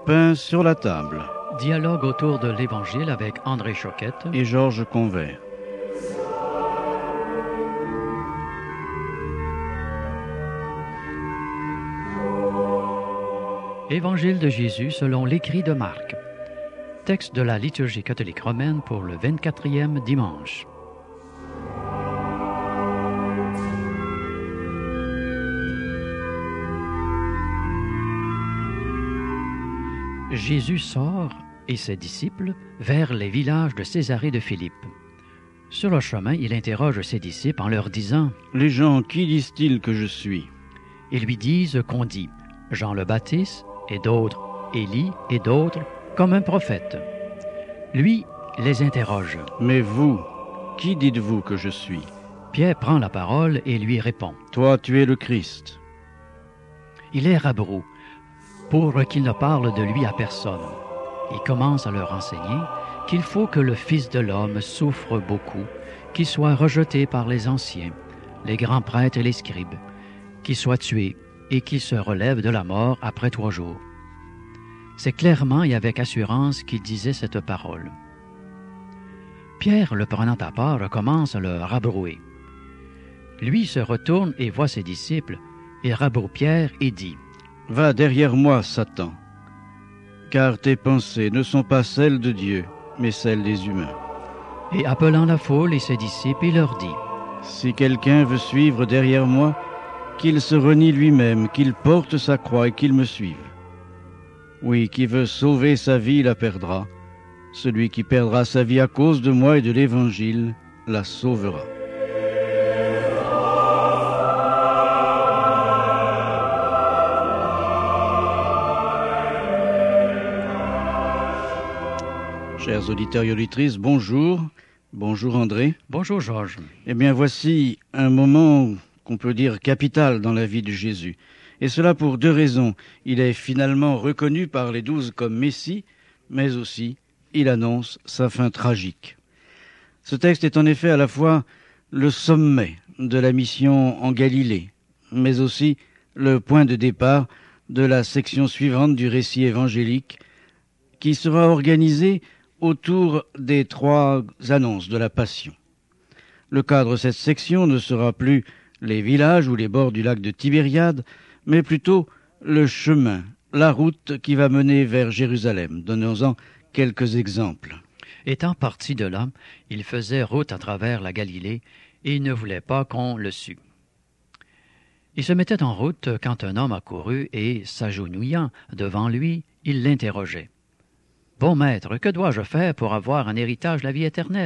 pain sur la table. Dialogue autour de l'Évangile avec André Choquette et Georges Convert. Évangile de Jésus selon l'écrit de Marc. Texte de la liturgie catholique romaine pour le 24e dimanche. Jésus sort et ses disciples vers les villages de Césarée de Philippe. Sur le chemin, il interroge ses disciples en leur disant « Les gens, qui disent-ils que je suis ?» Ils lui disent qu'on dit Jean le Baptiste, et d'autres Élie, et d'autres comme un prophète. Lui les interroge. « Mais vous, qui dites-vous que je suis ?» Pierre prend la parole et lui répond. « Toi, tu es le Christ. » Il les rabroue pour qu'il ne parle de lui à personne. Il commence à leur enseigner qu'il faut que le Fils de l'homme souffre beaucoup, qu'il soit rejeté par les anciens, les grands prêtres et les scribes, qu'il soit tué et qu'il se relève de la mort après 3 jours. C'est clairement et avec assurance qu'il disait cette parole. Pierre, le prenant à part, commence à le rabrouer. Lui se retourne et voit ses disciples, il rabroue Pierre et dit « Va derrière moi, Satan, car tes pensées ne sont pas celles de Dieu, mais celles des humains. » Et appelant la foule et ses disciples, il leur dit « Si quelqu'un veut suivre derrière moi, qu'il se renie lui-même, qu'il porte sa croix et qu'il me suive. Oui, qui veut sauver sa vie la perdra. Celui qui perdra sa vie à cause de moi et de l'Évangile la sauvera. » Chers auditeurs et auditrices, bonjour. Bonjour André. Bonjour Georges. Eh bien voici un moment qu'on peut dire capital dans la vie de Jésus. Et cela pour 2 raisons. Il est finalement reconnu par les 12 comme Messie, mais aussi il annonce sa fin tragique. Ce texte est en effet à la fois le sommet de la mission en Galilée, mais aussi le point de départ de la section suivante du récit évangélique qui sera organisée autour des 3 annonces de la Passion. Le cadre de cette section ne sera plus les villages ou les bords du lac de Tibériade, mais plutôt le chemin, la route qui va mener vers Jérusalem. Donnons-en quelques exemples. Étant parti de là, il faisait route à travers la Galilée et il ne voulait pas qu'on le sût. Il se mettait en route quand un homme accourut et, s'agenouillant devant lui, il l'interrogeait. « Bon maître, que dois-je faire pour avoir un héritage de la vie éternelle ?»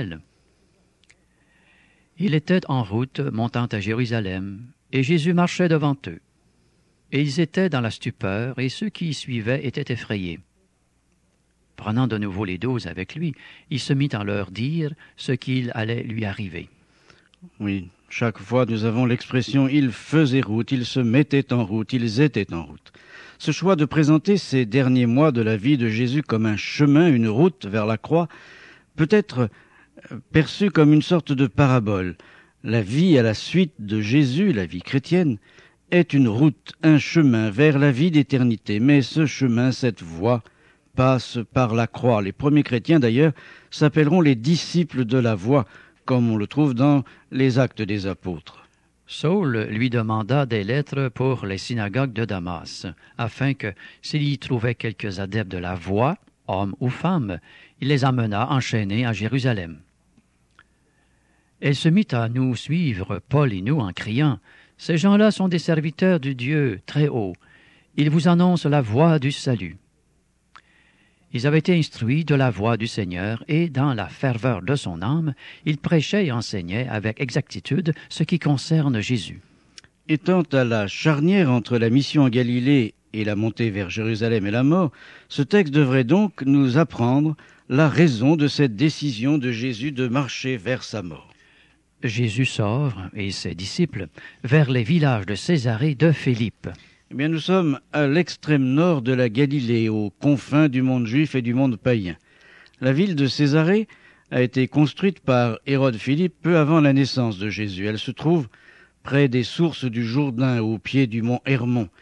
Il était en route montant à Jérusalem, et Jésus marchait devant eux. Et ils étaient dans la stupeur, et ceux qui y suivaient étaient effrayés. Prenant de nouveau les 12 avec lui, il se mit à leur dire ce qu'il allait lui arriver. Oui, chaque fois nous avons l'expression « ils faisaient route »,« ils se mettaient en route »,« ils étaient en route ». Ce choix de présenter ces derniers mois de la vie de Jésus comme un chemin, une route vers la croix, peut être perçu comme une sorte de parabole. La vie à la suite de Jésus, la vie chrétienne, est une route, un chemin vers la vie d'éternité. Mais ce chemin, cette voie, passe par la croix. Les premiers chrétiens, d'ailleurs, s'appelleront les disciples de la voie, comme on le trouve dans les Actes des Apôtres. Saul lui demanda des lettres pour les synagogues de Damas, afin que, s'il y trouvait quelques adeptes de la voie, hommes ou femmes, il les amena enchaînés à Jérusalem. Elle se mit à nous suivre, Paul et nous, en criant « Ces gens-là sont des serviteurs du Dieu très haut. Ils vous annoncent la voie du salut. » Ils avaient été instruits de la voie du Seigneur et, dans la ferveur de son âme, ils prêchaient et enseignaient avec exactitude ce qui concerne Jésus. Étant à la charnière entre la mission en Galilée et la montée vers Jérusalem et la mort, ce texte devrait donc nous apprendre la raison de cette décision de Jésus de marcher vers sa mort. Jésus sort, et ses disciples, vers les villages de Césarée de Philippe. Eh bien, nous sommes à l'extrême nord de la Galilée, aux confins du monde juif et du monde païen. La ville de Césarée a été construite par Hérode Philippe peu avant la naissance de Jésus. Elle se trouve près des sources du Jourdain, au pied du mont Hermon.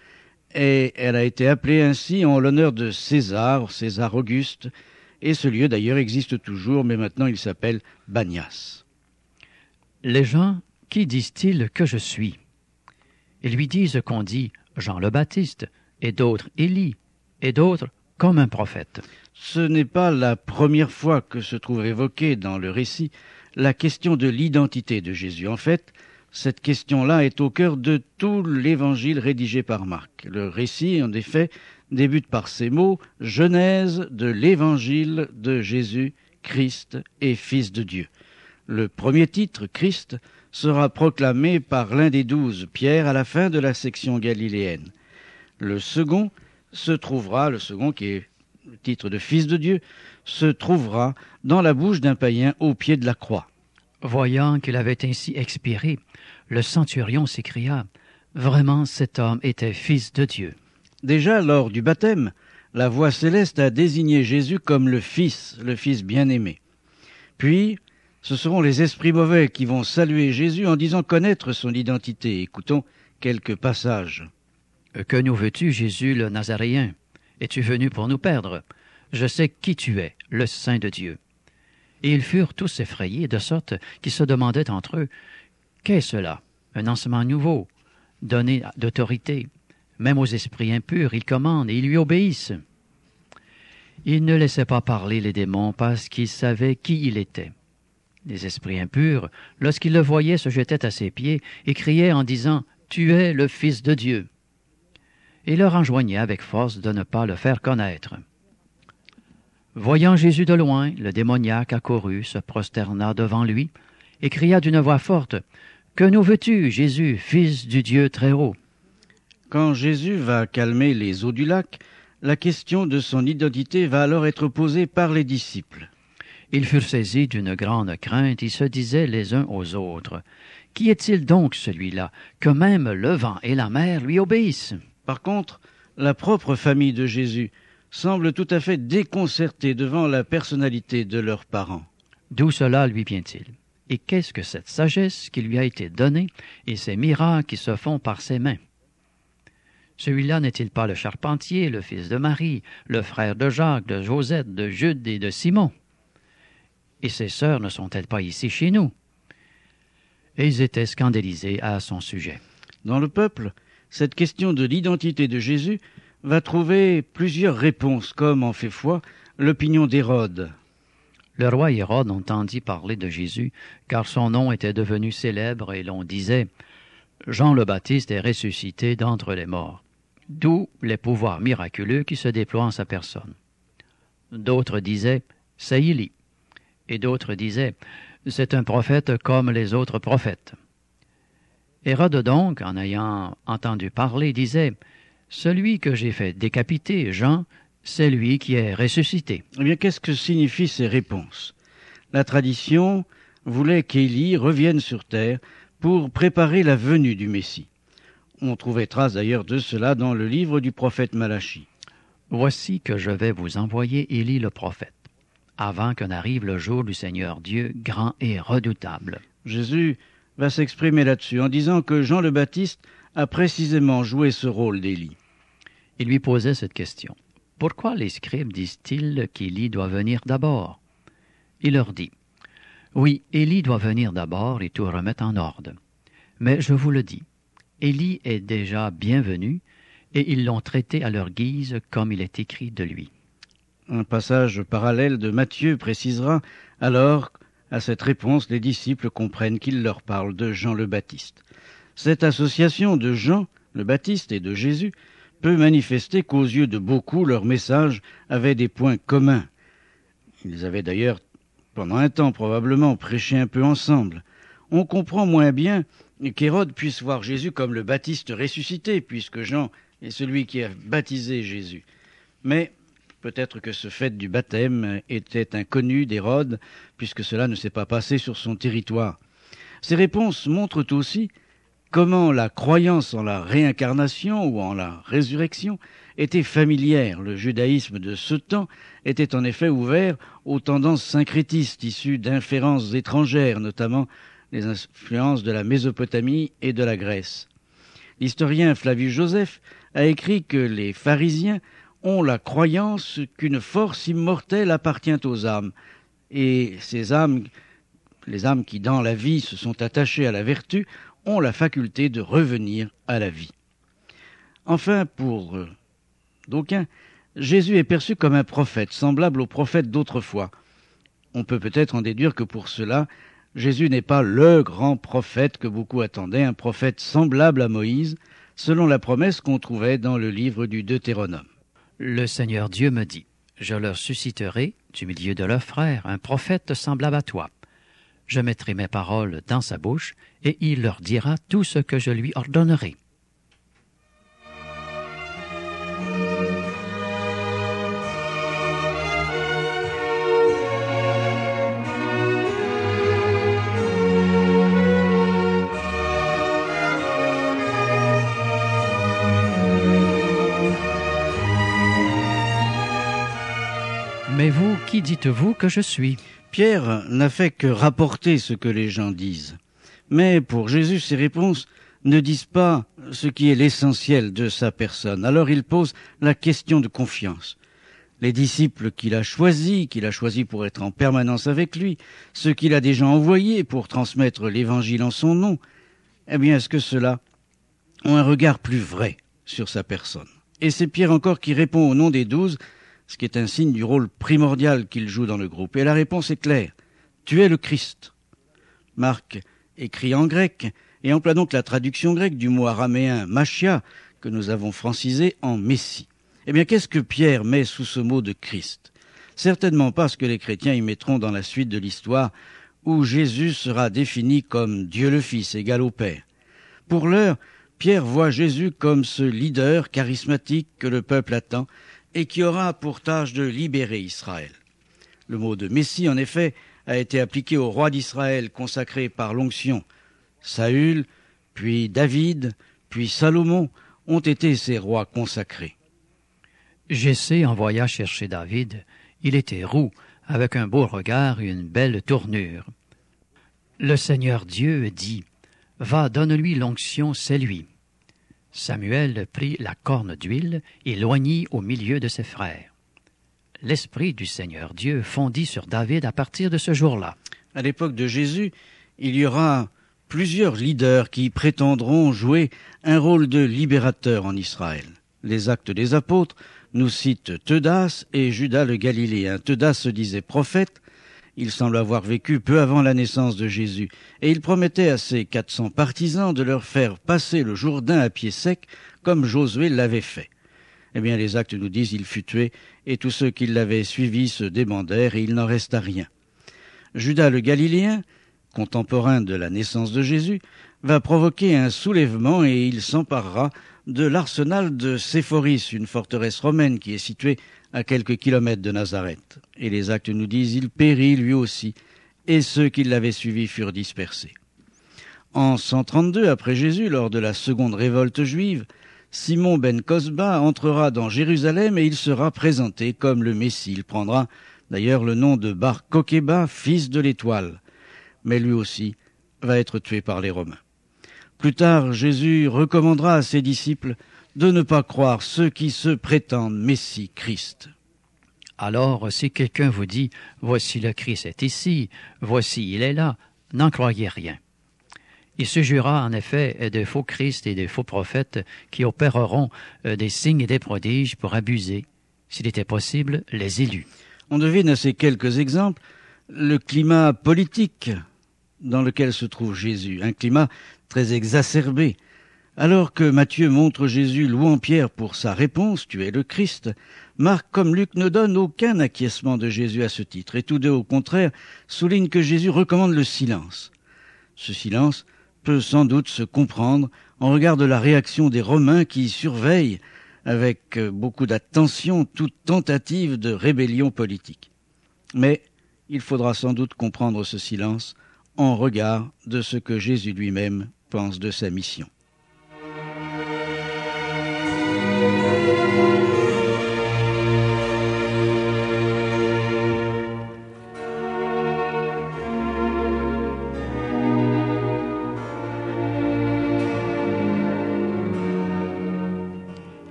et elle a été appelée ainsi en l'honneur de César, César Auguste, et ce lieu d'ailleurs existe toujours, mais maintenant il s'appelle Banias. Les gens, qui disent-ils que je suis? Ils lui disent qu'on dit Jean le Baptiste, et d'autres Élie, et d'autres comme un prophète. Ce n'est pas la première fois que se trouve évoquée dans le récit la question de l'identité de Jésus. En fait, cette question-là est au cœur de tout l'évangile rédigé par Marc. Le récit, en effet, débute par ces mots « Genèse de l'évangile de Jésus, Christ et Fils de Dieu ». Le premier titre, Christ, sera proclamé par l'un des 12, Pierre, à la fin de la section galiléenne. Le second qui est le titre de Fils de Dieu, se trouvera dans la bouche d'un païen au pied de la croix. Voyant qu'il avait ainsi expiré, le centurion s'écria « Vraiment, cet homme était Fils de Dieu ». Déjà, lors du baptême, la voix céleste a désigné Jésus comme le Fils bien-aimé. Puis, ce seront les esprits mauvais qui vont saluer Jésus en disant connaître son identité. Écoutons quelques passages. « Que nous veux-tu, Jésus le Nazaréen? Es-tu venu pour nous perdre? Je sais qui tu es, le Saint de Dieu. » Et ils furent tous effrayés, de sorte qu'ils se demandaient entre eux, « Qu'est cela? Un enseignement nouveau, donné d'autorité. Même aux esprits impurs, il commande et ils lui obéissent. » Il ne laissait pas parler les démons parce qu'ils savaient qui il était. Les esprits impurs, lorsqu'ils le voyaient, se jetaient à ses pieds et criaient en disant « Tu es le Fils de Dieu !» Et leur enjoignait avec force de ne pas le faire connaître. Voyant Jésus de loin, le démoniaque accourut, se prosterna devant lui et cria d'une voix forte « Que nous veux-tu, Jésus, Fils du Dieu Très-Haut » Quand Jésus va calmer les eaux du lac, la question de son identité va alors être posée par les disciples. Ils furent saisis d'une grande crainte, ils se disaient les uns aux autres « Qui est-il donc celui-là, que même le vent et la mer lui obéissent ?» Par contre, la propre famille de Jésus semble tout à fait déconcertée devant la personnalité de leurs parents. D'où cela lui vient-il? Et qu'est-ce que cette sagesse qui lui a été donnée et ces miracles qui se font par ses mains? Celui-là n'est-il pas le charpentier, le fils de Marie, le frère de Jacques, de Josette, de Jude et de Simon? Et ses sœurs ne sont-elles pas ici chez nous? Et ils étaient scandalisés à son sujet. Dans le peuple, cette question de l'identité de Jésus va trouver plusieurs réponses, comme en fait foi l'opinion d'Hérode. Le roi Hérode entendit parler de Jésus, car son nom était devenu célèbre, et l'on disait « Jean le Baptiste est ressuscité d'entre les morts », d'où les pouvoirs miraculeux qui se déploient en sa personne. D'autres disaient « C'est Élie », et d'autres disaient « C'est un prophète comme les autres prophètes ». Hérode donc, en ayant entendu parler, disait « Celui que j'ai fait décapiter, Jean, c'est lui qui est ressuscité. » Eh bien, qu'est-ce que signifient ces réponses? La tradition voulait qu'Élie revienne sur terre pour préparer la venue du Messie. On trouvait trace d'ailleurs de cela dans le livre du prophète Malachie. « Voici que je vais vous envoyer Élie le prophète, avant que n'arrive le jour du Seigneur Dieu grand et redoutable. » Jésus va s'exprimer là-dessus en disant que Jean le Baptiste a précisément joué ce rôle d'Élie. Il lui posait cette question. « Pourquoi les scribes disent-ils qu'Élie doit venir d'abord? » Il leur dit, « Oui, Élie doit venir d'abord et tout remettre en ordre. Mais je vous le dis, Élie est déjà bienvenu et ils l'ont traité à leur guise comme il est écrit de lui. » Un passage parallèle de Matthieu précisera alors, à cette réponse, les disciples comprennent qu'il leur parle de Jean le Baptiste. Cette association de Jean le Baptiste et de Jésus peut manifester qu'aux yeux de beaucoup, leur message avait des points communs. Ils avaient d'ailleurs, pendant un temps probablement, prêché un peu ensemble. On comprend moins bien qu'Hérode puisse voir Jésus comme le Baptiste ressuscité, puisque Jean est celui qui a baptisé Jésus. Mais peut-être que ce fait du baptême était inconnu d'Hérode, puisque cela ne s'est pas passé sur son territoire. Ces réponses montrent aussi comment la croyance en la réincarnation ou en la résurrection était familière. Le judaïsme de ce temps était en effet ouvert aux tendances syncrétistes issues d'inférences étrangères, notamment les influences de la Mésopotamie et de la Grèce. L'historien Flavius Joseph a écrit que les pharisiens ont la croyance qu'une force immortelle appartient aux âmes, et ces âmes, les âmes qui dans la vie se sont attachées à la vertu, ont la faculté de revenir à la vie. Enfin, pour d'aucuns, Jésus est perçu comme un prophète, semblable aux prophètes d'autrefois. On peut peut-être en déduire que pour cela, Jésus n'est pas le grand prophète que beaucoup attendaient, un prophète semblable à Moïse, selon la promesse qu'on trouvait dans le livre du Deutéronome. Le Seigneur Dieu me dit, « Je leur susciterai, du milieu de leurs frères, un prophète semblable à toi. Je mettrai mes paroles dans sa bouche, et il leur dira tout ce que je lui ordonnerai. » Mais vous, qui dites-vous que je suis? Pierre n'a fait que rapporter ce que les gens disent. Mais pour Jésus, ses réponses ne disent pas ce qui est l'essentiel de sa personne. Alors il pose la question de confiance. Les disciples qu'il a choisis pour être en permanence avec lui, ceux qu'il a déjà envoyés pour transmettre l'évangile en son nom, eh bien, est-ce que ceux-là ont un regard plus vrai sur sa personne? Et c'est Pierre encore qui répond au nom des 12, ce qui est un signe du rôle primordial qu'il joue dans le groupe. Et la réponse est claire. Tu es le Christ. Marc écrit en grec et emploie donc la traduction grecque du mot araméen Machia, que nous avons francisé en Messie. Eh bien, qu'est-ce que Pierre met sous ce mot de Christ? Certainement pas ce que les chrétiens y mettront dans la suite de l'histoire, où Jésus sera défini comme Dieu le Fils, égal au Père. Pour l'heure, Pierre voit Jésus comme ce leader charismatique que le peuple attend et qui aura pour tâche de libérer Israël. Le mot de Messie, en effet, a été appliqué au roi d'Israël consacré par l'onction. Saül, puis David, puis Salomon ont été ces rois consacrés. Jessé envoya chercher David. Il était roux, avec un beau regard et une belle tournure. Le Seigneur Dieu dit, « Va, donne-lui l'onction, c'est lui. » Samuel prit la corne d'huile et l'oignit au milieu de ses frères. L'Esprit du Seigneur Dieu fondit sur David à partir de ce jour-là. À l'époque de Jésus, il y aura plusieurs leaders qui prétendront jouer un rôle de libérateur en Israël. Les Actes des Apôtres nous citent Theudas et Judas le Galiléen. Theudas se disait prophète. Il semble avoir vécu peu avant la naissance de Jésus, et il promettait à ses 400 partisans de leur faire passer le Jourdain à pied sec, comme Josué l'avait fait. Eh bien, les Actes nous disent il fut tué, et tous ceux qui l'avaient suivi se débandèrent, et il n'en resta rien. Judas le Galiléen, contemporain de la naissance de Jésus, va provoquer un soulèvement, et il s'emparera de l'arsenal de Séphoris, une forteresse romaine qui est située à quelques kilomètres de Nazareth. Et les Actes nous disent, il périt lui aussi, et ceux qui l'avaient suivi furent dispersés. En 132 après Jésus, lors de la seconde révolte juive, Simon ben Kosba entrera dans Jérusalem et il sera présenté comme le Messie. Il prendra d'ailleurs le nom de Bar Kokheba, fils de l'Étoile. Mais lui aussi va être tué par les Romains. Plus tard, Jésus recommandera à ses disciples de ne pas croire ceux qui se prétendent Messie, Christ. Alors, si quelqu'un vous dit « Voici le Christ est ici, voici il est là », n'en croyez rien. Il se jura en effet de faux Christ et de faux prophètes qui opéreront des signes et des prodiges pour abuser, s'il était possible, les élus. On devine à ces quelques exemples le climat politique dans lequel se trouve Jésus, un climat très exacerbé. Alors que Matthieu montre Jésus louant Pierre pour sa réponse, « Tu es le Christ », Marc comme Luc ne donne aucun acquiescement de Jésus à ce titre, et tous deux, au contraire, soulignent que Jésus recommande le silence. Ce silence peut sans doute se comprendre en regard de la réaction des Romains qui surveillent avec beaucoup d'attention toute tentative de rébellion politique. Mais il faudra sans doute comprendre ce silence en regard de ce que Jésus lui-même pense de sa mission.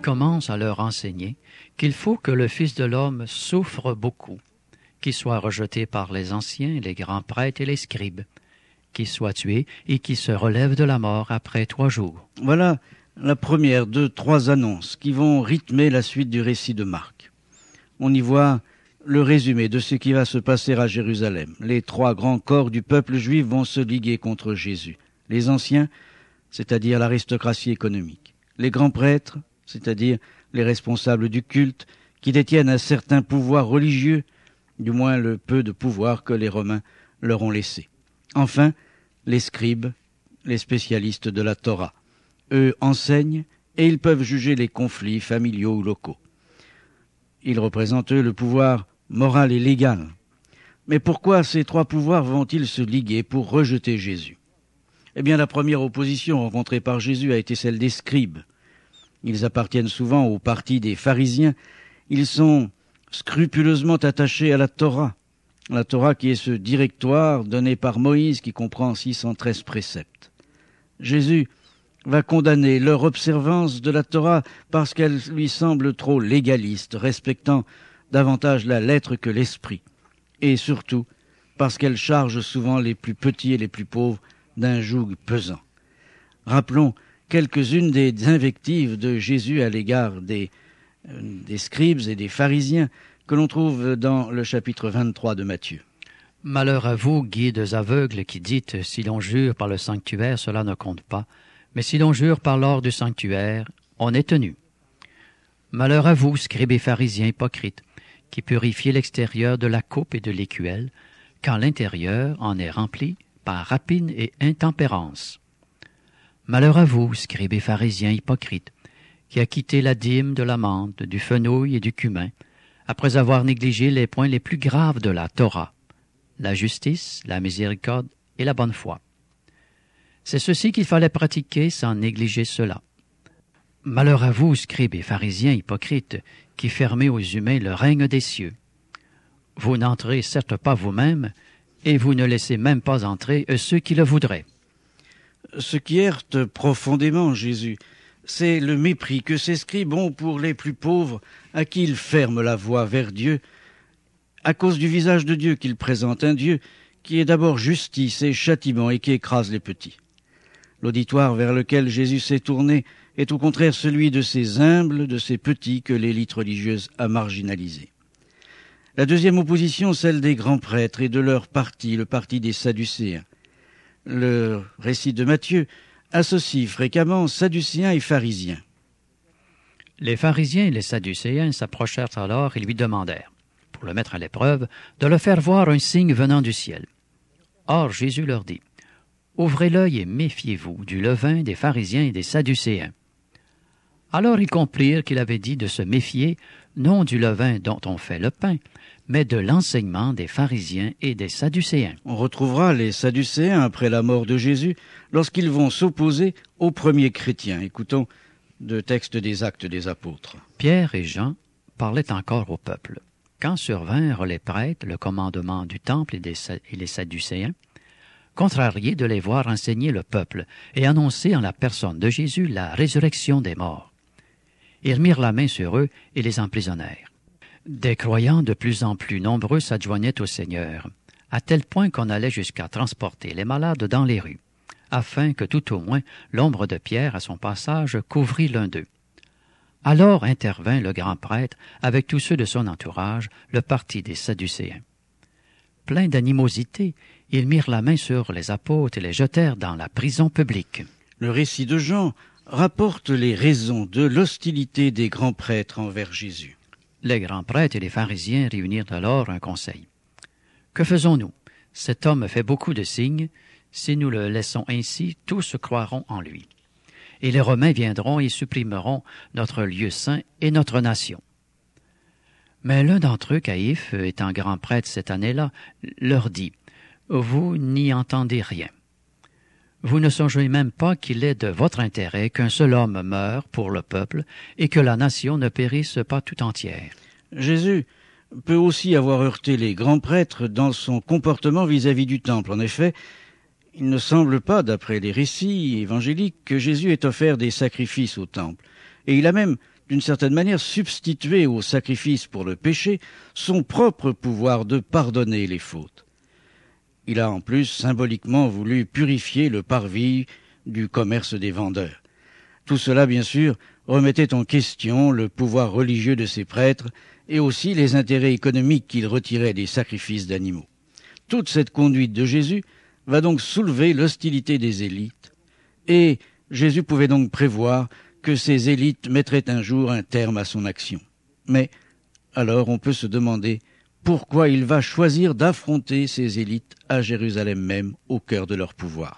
commence à leur enseigner qu'il faut que le Fils de l'homme souffre beaucoup, qu'il soit rejeté par les anciens, les grands prêtres et les scribes, qu'il soit tué et qu'il se relève de la mort après 3 jours. Voilà la première de 3 annonces qui vont rythmer la suite du récit de Marc. On y voit le résumé de ce qui va se passer à Jérusalem. Les 3 grands corps du peuple juif vont se liguer contre Jésus. Les anciens, c'est-à-dire l'aristocratie économique. Les grands prêtres, c'est-à-dire les responsables du culte, qui détiennent un certain pouvoir religieux, du moins le peu de pouvoir que les Romains leur ont laissé. Enfin, les scribes, les spécialistes de la Torah. Eux enseignent et ils peuvent juger les conflits familiaux ou locaux. Ils représentent, eux, le pouvoir moral et légal. Mais pourquoi ces 3 pouvoirs vont-ils se liguer pour rejeter Jésus ? Eh bien, la première opposition rencontrée par Jésus a été celle des scribes. Ils appartiennent souvent au parti des pharisiens. Ils sont scrupuleusement attachés à la Torah qui est ce directoire donné par Moïse qui comprend 613 préceptes. Jésus va condamner leur observance de la Torah parce qu'elle lui semble trop légaliste, respectant davantage la lettre que l'esprit, et surtout parce qu'elle charge souvent les plus petits et les plus pauvres d'un joug pesant. Rappelons quelques-unes des invectives de Jésus à l'égard des scribes et des pharisiens que l'on trouve dans le chapitre 23 de Matthieu. « Malheur à vous, guides aveugles, qui dites, si l'on jure par le sanctuaire, cela ne compte pas, mais si l'on jure par l'or du sanctuaire, on est tenu. Malheur à vous, scribes et pharisiens hypocrites, qui purifiez l'extérieur de la coupe et de l'écuelle, quand l'intérieur en est rempli par rapine et intempérance. Malheur à vous, scribes et pharisiens hypocrites, qui acquittez la dîme de l'amande, du fenouil et du cumin, après avoir négligé les points les plus graves de la Torah, la justice, la miséricorde et la bonne foi. C'est ceci qu'il fallait pratiquer sans négliger cela. Malheur à vous, scribes et pharisiens hypocrites, qui fermez aux humains le règne des cieux. Vous n'entrez certes pas vous-même, et vous ne laissez même pas entrer ceux qui le voudraient. Ce qui heurte profondément Jésus, c'est le mépris que ces scribes ont pour les plus pauvres, à qui ils ferment la voie vers Dieu, à cause du visage de Dieu qu'ils présentent, un Dieu qui est d'abord justice et châtiment et qui écrase les petits. L'auditoire vers lequel Jésus s'est tourné est au contraire celui de ces humbles, de ces petits que l'élite religieuse a marginalisés. La deuxième opposition, celle des grands prêtres et de leur parti, le parti des Sadducéens. Le récit de Matthieu associe fréquemment Sadducéens et pharisiens. Les pharisiens et les Sadducéens s'approchèrent alors et lui demandèrent, pour le mettre à l'épreuve, de leur faire voir un signe venant du ciel. Or Jésus leur dit, « Ouvrez l'œil et méfiez-vous du levain des pharisiens et des Sadducéens. » Alors ils comprirent qu'il avait dit de se méfier, non du levain dont on fait le pain, mais de l'enseignement des pharisiens et des Sadducéens. On retrouvera les Sadducéens après la mort de Jésus, lorsqu'ils vont s'opposer aux premiers chrétiens. Écoutons de textes des Actes des Apôtres. Pierre et Jean parlaient encore au peuple. Quand survinrent les prêtres, le commandement du temple et les Sadducéens, contrariés de les voir enseigner le peuple et annoncer en la personne de Jésus la résurrection des morts. Ils mirent la main sur eux et les emprisonnèrent. Des croyants de plus en plus nombreux s'adjoignaient au Seigneur, à tel point qu'on allait jusqu'à transporter les malades dans les rues, afin que tout au moins l'ombre de Pierre à son passage couvrît l'un d'eux. Alors intervint le grand prêtre avec tous ceux de son entourage, le parti des Sadducéens. Pleins d'animosité, ils mirent la main sur les apôtres et les jetèrent dans la prison publique. Le récit de Jean rapporte les raisons de l'hostilité des grands prêtres envers Jésus. Les grands prêtres et les pharisiens réunirent alors un conseil. « Que faisons-nous? Cet homme fait beaucoup de signes. Si nous le laissons ainsi, tous croiront en lui. Et les Romains viendront et supprimeront notre lieu saint et notre nation. » Mais l'un d'entre eux, Caïphe, étant grand prêtre cette année-là, leur dit, « Vous n'y entendez rien. Vous ne songez même pas qu'il est de votre intérêt qu'un seul homme meure pour le peuple et que la nation ne périsse pas tout entière. » Jésus peut aussi avoir heurté les grands prêtres dans son comportement vis-à-vis du temple. En effet, il ne semble pas, d'après les récits évangéliques, que Jésus ait offert des sacrifices au temple. Et il a même d'une certaine manière, substituer au sacrifice pour le péché son propre pouvoir de pardonner les fautes. Il a en plus symboliquement voulu purifier le parvis du commerce des vendeurs. Tout cela, bien sûr, remettait en question le pouvoir religieux de ces prêtres et aussi les intérêts économiques qu'ils retiraient des sacrifices d'animaux. Toute cette conduite de Jésus va donc soulever l'hostilité des élites, et Jésus pouvait donc prévoir que ces élites mettraient un jour un terme à son action. Mais alors on peut se demander pourquoi il va choisir d'affronter ces élites à Jérusalem même, au cœur de leur pouvoir.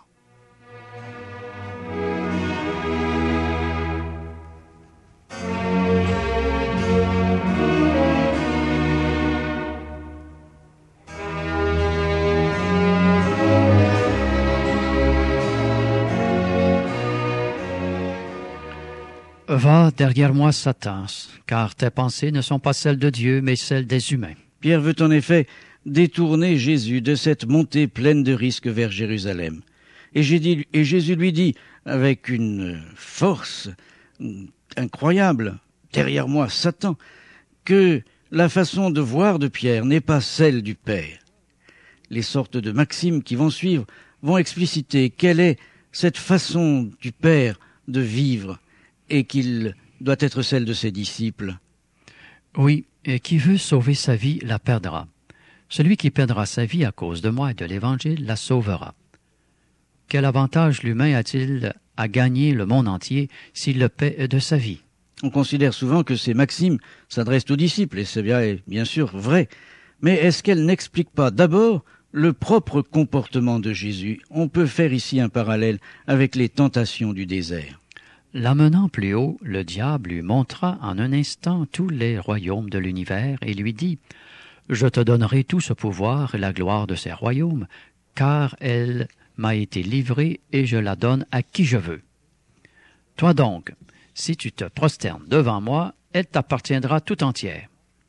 Va derrière moi, Satan, car tes pensées ne sont pas celles de Dieu, mais celles des humains. Pierre veut en effet détourner Jésus de cette montée pleine de risques vers Jérusalem. Et Jésus lui dit, avec une force incroyable, derrière moi, Satan, que la façon de voir de Pierre n'est pas celle du Père. Les sortes de maximes qui vont suivre vont expliciter quelle est cette façon du Père de vivre et qu'il doit être celle de ses disciples. Oui, et qui veut sauver sa vie la perdra. Celui qui perdra sa vie à cause de moi et de l'Évangile la sauvera. Quel avantage l'humain a-t-il à gagner le monde entier s'il le paie de sa vie? On considère souvent que ces maximes s'adressent aux disciples, et c'est bien sûr vrai. Mais est-ce qu'elles n'expliquent pas d'abord le propre comportement de Jésus? On peut faire ici un parallèle avec les tentations du désert. L'amenant plus haut, le diable lui montra en un instant tous les royaumes de l'univers et lui dit « Je te donnerai tout ce pouvoir et la gloire de ces royaumes, car elle m'a été livrée et je la donne à qui je veux. Toi donc, si tu te prosternes devant moi, elle t'appartiendra tout entière. »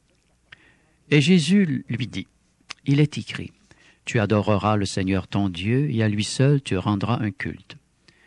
Et Jésus lui dit « Il est écrit, tu adoreras le Seigneur ton Dieu et à lui seul tu rendras un culte. »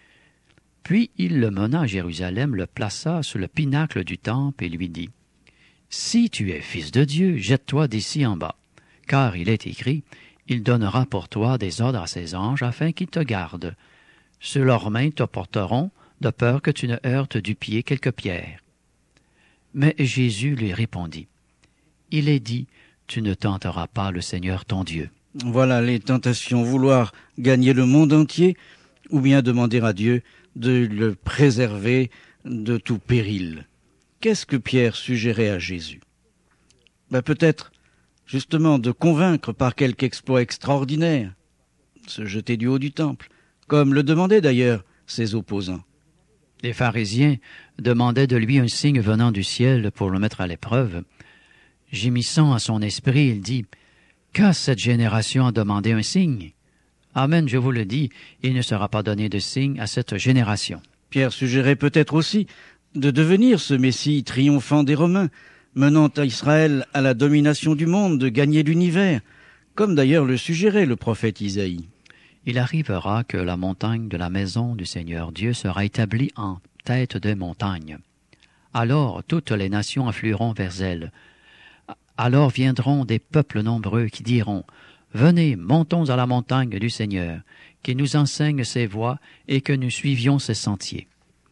Puis il le mena à Jérusalem, le plaça sur le pinacle du temple et lui dit « Si tu es fils de Dieu, jette-toi d'ici en bas, car il est écrit, il donnera pour toi des ordres à ses anges afin qu'ils te gardent. Sur leurs mains te porteront, de peur que tu ne heurtes du pied quelque pierre. » Mais Jésus lui répondit « Il est dit, tu ne tenteras pas le Seigneur ton Dieu. » Voilà les tentations, vouloir gagner le monde entier ou bien demander à Dieu de le préserver de tout péril. Qu'est-ce que Pierre suggérait à Jésus? Peut-être, justement, de convaincre par quelque exploit extraordinaire, se jeter du haut du temple, comme le demandaient d'ailleurs ses opposants. Les pharisiens demandaient de lui un signe venant du ciel pour le mettre à l'épreuve. Gémissant à son esprit, il dit « Qu'a cette génération à demander un signe? Amen, je vous le dis, il ne sera pas donné de signe à cette génération. » Pierre suggérait peut-être aussi de devenir ce Messie triomphant des Romains, menant Israël à la domination du monde, de gagner l'univers, comme d'ailleurs le suggérait le prophète Isaïe. Il arrivera que la montagne de la maison du Seigneur Dieu sera établie en tête des montagnes. Alors toutes les nations afflueront vers elle. Alors viendront des peuples nombreux qui diront « Venez, montons à la montagne du Seigneur, qui nous enseigne ses voies et que nous suivions ses sentiers. »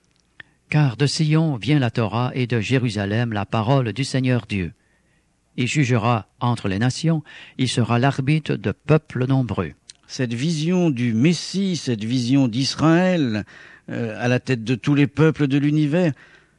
Car de Sion vient la Torah et de Jérusalem la parole du Seigneur Dieu. Il jugera entre les nations, il sera l'arbitre de peuples nombreux. Cette vision du Messie, cette vision d'Israël, à la tête de tous les peuples de l'univers,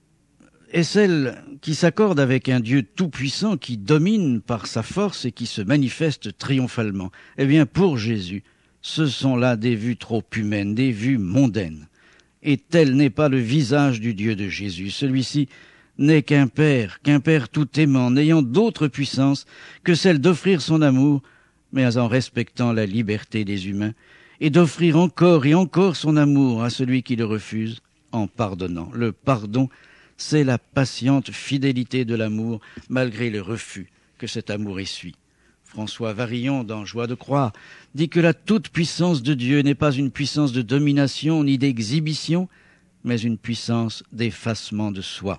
est celle qui s'accorde avec un Dieu tout-puissant qui domine par sa force et qui se manifeste triomphalement. Eh bien, pour Jésus, ce sont là des vues trop humaines, des vues mondaines. Et tel n'est pas le visage du Dieu de Jésus. Celui-ci n'est qu'un Père tout aimant, n'ayant d'autre puissance que celle d'offrir son amour, mais en respectant la liberté des humains, et d'offrir encore et encore son amour à celui qui le refuse, en pardonnant. Le pardon, c'est la patiente fidélité de l'amour, malgré le refus que cet amour essuie. François Varillon, dans Joie de croire, dit que la toute-puissance de Dieu n'est pas une puissance de domination ni d'exhibition, mais une puissance d'effacement de soi.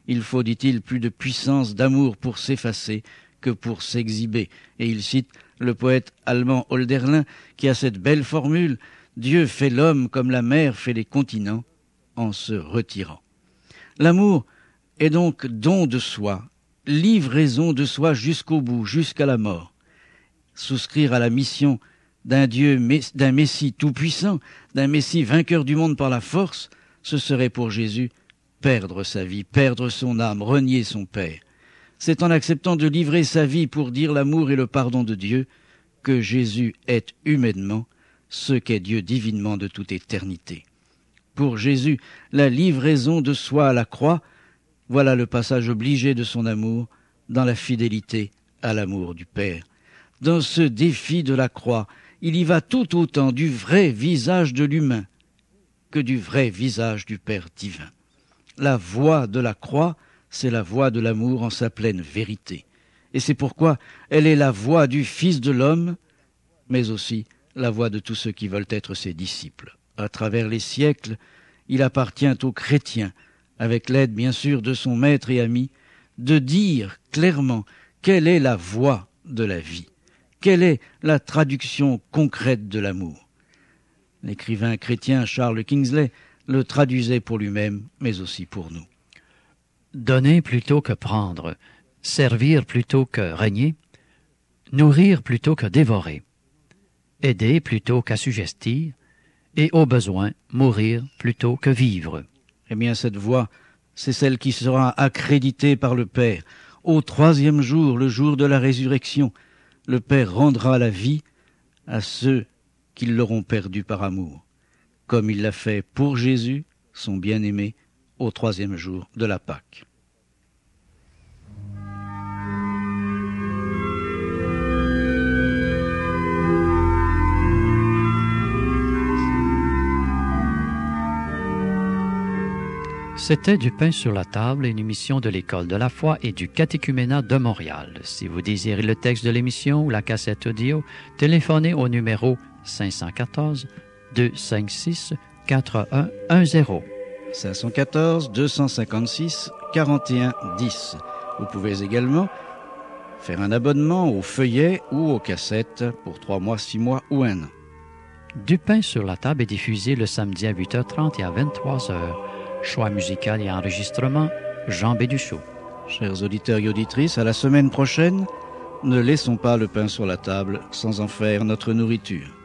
Il faut, dit-il, plus de puissance d'amour pour s'effacer que pour s'exhiber. Et il cite le poète allemand Hölderlin qui a cette belle formule « Dieu fait l'homme comme la mer fait les continents en se retirant ». L'amour est donc don de soi, livraison de soi jusqu'au bout, jusqu'à la mort. Souscrire à la mission d'un Messie tout-puissant, d'un Messie vainqueur du monde par la force, ce serait pour Jésus perdre sa vie, perdre son âme, renier son Père. C'est en acceptant de livrer sa vie pour dire l'amour et le pardon de Dieu que Jésus est humainement ce qu'est Dieu divinement de toute éternité. Pour Jésus, la livraison de soi à la croix, voilà le passage obligé de son amour dans la fidélité à l'amour du Père. Dans ce défi de la croix, il y va tout autant du vrai visage de l'humain que du vrai visage du Père divin. La voie de la croix, c'est la voie de l'amour en sa pleine vérité. Et c'est pourquoi elle est la voie du Fils de l'homme, mais aussi la voie de tous ceux qui veulent être ses disciples. À travers les siècles, il appartient aux chrétiens, avec l'aide bien sûr de son maître et ami, de dire clairement quelle est la voie de la vie, quelle est la traduction concrète de l'amour. L'écrivain chrétien Charles Kingsley le traduisait pour lui-même, mais aussi pour nous. Donner plutôt que prendre, servir plutôt que régner, nourrir plutôt que dévorer, aider plutôt qu'assujettir, et au besoin, mourir plutôt que vivre. Eh bien, cette voie, c'est celle qui sera accréditée par le Père. Au troisième jour, le jour de la résurrection, le Père rendra la vie à ceux qui l'auront perdue par amour, comme il l'a fait pour Jésus, son bien-aimé, au troisième jour de la Pâque. C'était Du pain sur la table, une émission de l'École de la foi et du catéchuménat de Montréal. Si vous désirez le texte de l'émission ou la cassette audio, téléphonez au numéro 514-256-4110. 514-256-4110. Vous pouvez également faire un abonnement au feuillet ou aux cassettes pour 3 mois, 6 mois ou 1 an. Du pain sur la table est diffusé le samedi à 8h30 et à 23h. Choix musical et enregistrement, Jean Béduchot. Chers auditeurs et auditrices, à la semaine prochaine, ne laissons pas le pain sur la table sans en faire notre nourriture.